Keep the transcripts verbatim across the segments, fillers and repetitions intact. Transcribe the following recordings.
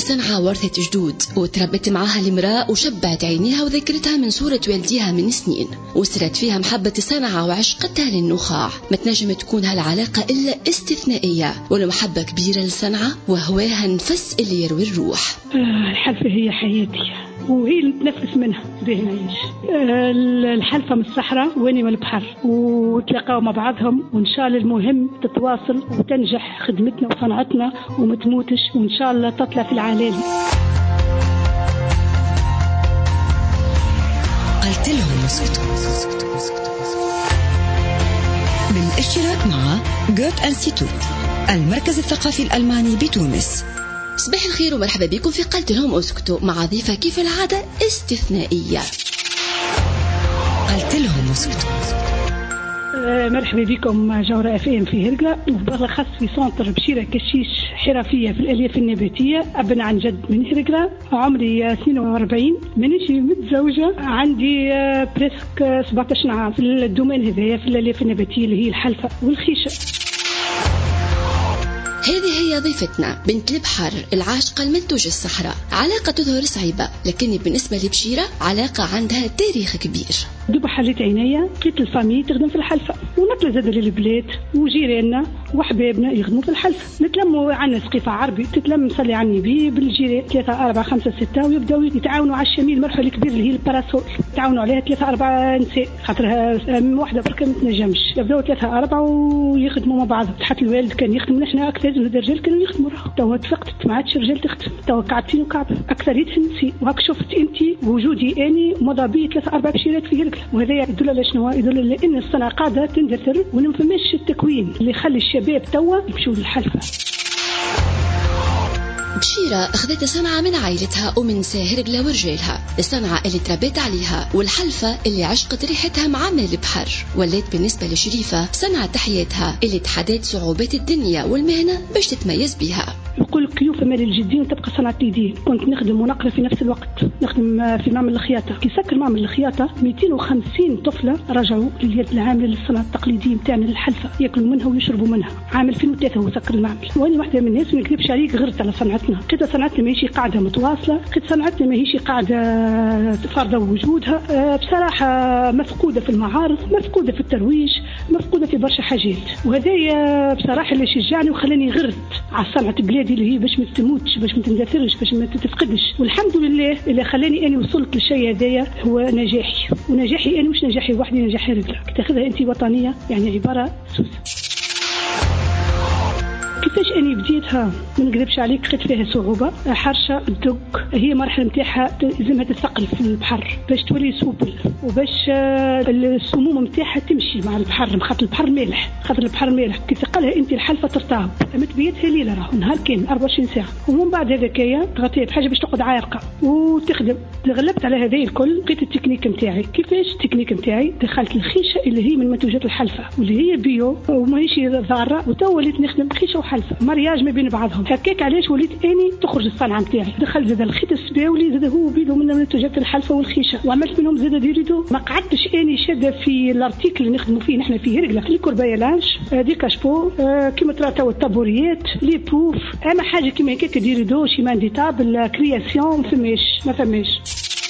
صنعاء ورثة جدود، وتربت معاها المرأة وشبعت عينيها وذكرتها من صورة والديها من سنين، وصرت فيها محبة صنعاء وعشقتها للنخاع. ما تنجم تكون هالعلاقة إلا استثنائية، والمحبة كبيرة لصنعاء وهواها نفس اللي يروي الروح. آه الحلفة هي حياتي وهي اللي نتنفس منها به نعيش. آه الحلفة من الصحراء واني من البحر، وتلاقاو مع بعضهم، وإن شاء الله المهم تتواصل وتنجح خدمتنا وصنعتنا ومتموتش، وإن شاء الله تطلع في العالم. قلت لهم اسكتوا بالاشتراك مع جوت انستيتوت المركز الثقافي الألماني بتونس. صباح الخير ومرحبا بكم في قلت لهم اسكتوا مع ضيفة كيف العادة استثنائية. قلت لهم اسكتوا. أه مرحبا بكم جورة اف ام في هرقلة، وبالأخص في سونتر بشيرة كشيش حرفية في الألياف النباتية. أبن عن جد من هرقلة، عمري اثنين وأربعين، مانيش متزوجة، عندي أه بريسك سبعة عشر عام في الدومين هذايا في الألياف النباتية اللي هي الحلفة والخيشة. هذه هي ضيفتنا بنت البحر العاشقة المنتوج الصحراء. علاقة تظهر صعيبة، لكن بالنسبة لبشيرة علاقة عندها تاريخ كبير. دوبا حليت عينيا لقيت الفامي تخدم في الحلفة، ونطلع زاد للبلاد وجيراننا وحبابنا يخدموا في الحلفة. نتلموا عنا سقيفة عربي تتلم نصلي على النبي بالجيران ثلاثة أربعة خمسة ستة، ويبداو يتعاونوا على الشميل المرحلة الكبير اللي هي الباراسول. يتعاونوا عليها ثلاثة أربعة نساء، خاطرها واحدة بركة ما تنجمش. يبداو ثلاثة أربعة ويخدموا مع بعض. حتى الوالد كان يخدم، نحن أكثر من الرجال كانوا يخدموا. توا اتفقت ما عادش رجال تخدم، توا قاعدين وقاعد أكثريتهم نساء. وهاك شفت أنت وجودي أني مضى بي ثلاثة أربعة بشيرات في هرقلة، وهذا يدل على شنو؟ يدل على أن الصنعة قاعدة تندثر، ونفهمش التكوين اللي يخلي الشباب توا يمشوا للحلفة. بشيرة أخذت صنعاء من عائلتها ومن هرقلة ورجالها، الصنعاء اللي تربيت عليها والحلفة اللي عشقت ريحتها معامل البحر. ولات بالنسبة لشريفة صنعاء تحياتها اللي تحدات صعوبات الدنيا والمهنة باش تتميز بها. نقول لك كيوف مال الجدين وتبقى صنعة اليدين. كنت نخدم ونقرا في نفس الوقت، نخدم في معمل الخياطة. كي سكر معمل الخياطة مئتين وخمسين طفلة رجعوا لليد العاملة للصنعة التقليدية نتاعنا للحلفة، ياكلوا منها ويشربوا منها. عام ألفين وثلاثة هو سكر المعمل، وأنا واحدة من الناس ما نكذبش عليك غرت على صنعتنا. قد صنعتنا ماهيش قاعدة متواصلة، قد صنعتنا ماهيش قاعدة فرض وجودها. أه بصراحة مفقودة في المعارض، مفقودة في الترويج، مفقودة في برشا حاجات. وهذايا بصراحة اللي شجعني وخلاني غرت على صنعة بلادي اللي هي باش ما تموتش، باش ما تندثرش، باش ما تتفقدش. والحمد لله اللي خلاني اني وصلت للشيء هذايا هو نجاحي، ونجاحي انا مش نجاحي وحدي، نجاحي رجله. تاخذها انت وطنيه يعني عباره سوسه. كيفاش اني بديتها ما نكذبش عليك، خدت فيها صعوبه. حرشه الدق هي مرحله نتاعها لازمها تثقل في البحر باش تولي سوبل، وباش السموم نتاعها تمشي مع البحر، خاطر البحر مالح، خاطر البحر مالح. كي ثقلها انت الحلفه ترتاهب، متبيتها ليله راه نهار كامل أربعة وعشرين ساعه. ومن بعد هذاكيا تغطيها بحاجه باش تقعد عارقه وتخدم. تغلبت على هذه الكل، لقيت التكنيك نتاعي. كيفاش التكنيك نتاعي؟ دخلت الخيشه اللي هي من منتوجات الحلفه واللي هي بيو وماهيش ضاره، وتوليت نخدم خيشه وحلفه مرياج ما بين بعضهم. هكاك علاش وليت اني تخرج الصنعه نتاعي. دخلت زاد الخيط السباولي زاد هو بيدو من منتوجات الحلفه والخيشه، وعملت منهم زاد ديريدو. ما قعدتش اني شاده في الارتيكل اللي نخدموا فيه نحن في هرقلة، لي كوربايلانج دي كاشبو آه كيما ترى تو الطابوريات لي بوف، اما حاجه كيما هكاك ديريدو شيمان دي تابل كرياسيون ما فماش ما فماش.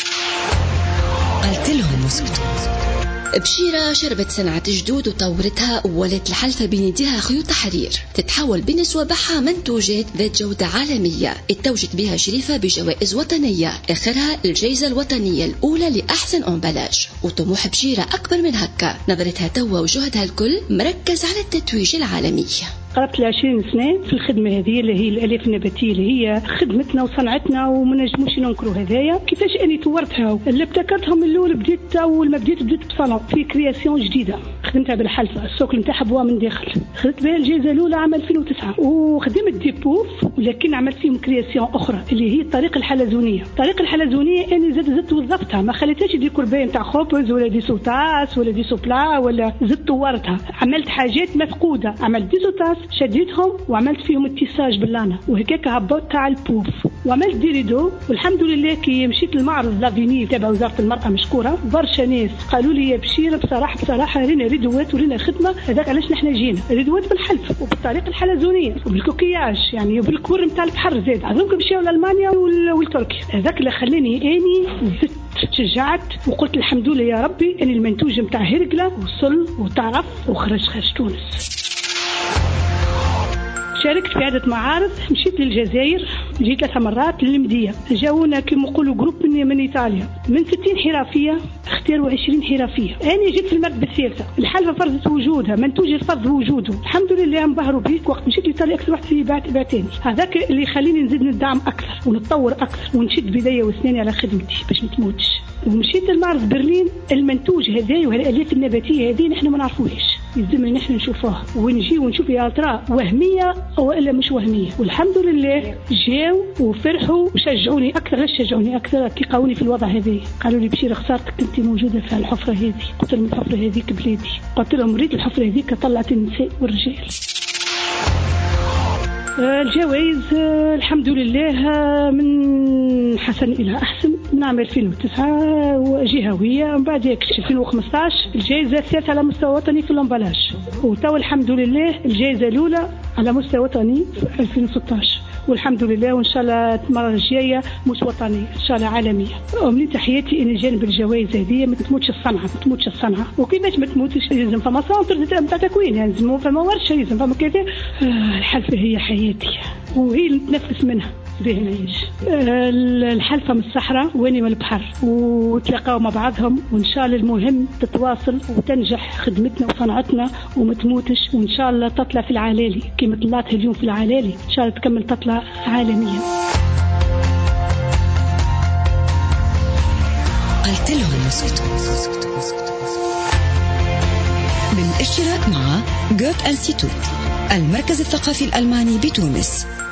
قلت لهم اسكتوا. بشيرة شربت صنعة جدود وطورتها، وولت الحلفة بيديها خيوط حرير تتحول بنسوة بحة منتوجات ذات جودة عالمية اتوجت بها شريفة بجوائز وطنية، آخرها الجائزة الوطنية الأولى لأحسن أمبلاج. وطموح بشيرة أكبر من هكا، نظرتها توا وجهدها الكل مركز على التتويج العالمي. قربت لعشرين سنة في الخدمة هذه اللي هي الألياف النباتية اللي هي خدمتنا وصنعتنا وما نجموش ننكروا هذايا. كيفاش أني طورتها؟ اللي ابتكرتها من الأول بديت أول ما بديت بديت بصالون في كرياسيون جديدة خدمتها بالحلفة، السوق نتاعها بوا من داخل. خدمت بها الجائزة الأولى عام ألفين وتسعة، وخدمت دي بوف ولكن عملت فيهم كرياسيون أخرى اللي هي الطريقة الحلزونية. الطريقة الحلزونية أني زدت زدت وظفتها، ما خليتهاش دي كورباية نتاع خبز ولا دي سوتاس ولا دي سوبلا ولا زدت طورتها. عملت حاجات مفقودة، عملت دي سوتاس شديتهم وعملت فيهم اتساج باللانا، وهكاك هبطت على البوف. وعملت ديريدو، والحمد لله كي مشيت المعرض لافيني تبع وزارة المرأة مشكورة، برشا ناس قالوا لي يا بشيرة بصراحة بصراحة رينا ريدوات ورينا خدمة، هذاك علاش نحن جينا ريدوات بالحلف وبالطريقة الحلزونية وبالكوكياج يعني وبالكور نتاع البحر زاد، عظمكم مشيو لألمانيا والتركيا، هذاك اللي خلاني اني زدت شجعت وقلت الحمد لله يا ربي ان المنتوج نتاع هرقلة وصل وتعرف وخرج خارج تونس. شاركت في عدة معارض، مشيت للجزائر جيت ثلاث مرات للمدية، جاونا كما نقولوا جروب من من ايطاليا من ستين حرفيه اختاروا عشرين حرفيه. انا جيت في المرتبه الثالثه، الحلفه فرضت وجودها، منتوج الفرض وجوده، الحمد لله انبهروا بيك. وقت مشيت لايطاليا اكثر واحد في بعت بعتاني، هذاك اللي يخليني نزيد ندعم اكثر ونتطور اكثر ونشد بدايه واسناني على خدمتي باش ما تموتش. ومشيت المعرض برلين، المنتوج هذا وهالالياف النباتيه هذه نحن ما نعرفوهاش، يلزمنا نحن نشوفوها ونجي ونشوف يا ترى وهميه والا مش وهميه. والحمد لله جاوا وفرحوا وشجعوني اكثر. ليش شجعوني اكثر؟ كي قاوني في الوضع هذا قالوا لي بشير خسارتك انت موجوده في الحفره هذه. قلت لهم الحفره هذيك بلادي، قلت لهم ريت الحفره هذيك طلعت النساء والرجال. الجوائز الحمد لله من حسن إلى أحسن من عام ألفين وتسعة وجهوية، من بعد ألفين وخمسطاش الجائزة الثالثة على مستوى وطني في اللمبلاج، وتو الحمد لله الجائزة الأولى على مستوى وطني في ألفين وستطاش، والحمد لله. وإن شاء الله المرة الجاية مش وطنية إن شاء الله عالمية. أمني تحياتي إن جانب الجوائز هذه ما تموتش الصنعة، ما تموتش الصنعة. وكيفاش ما تموتش؟ لازم فما سنتر تاع تكوين، لازم فما ورشة، لازم فما كذا. آه الحلفة هي حياتي وهي اللي نتنفس منها به نعيش. آه الحلفة من الصحراء واني من البحر، وتلاقاو مع بعضهم، وإن شاء الله المهم تتواصل وتنجح خدمتنا وصنعتنا وما تموتش، وإن شاء الله تطلع في العلالي كما طلعت اليوم في العلالي، إن شاء الله تكمل تطلع عالميا. قلت لهم اسكتوا بالاشتراك مع جوت انستيتوت المركز الثقافي الألماني بتونس.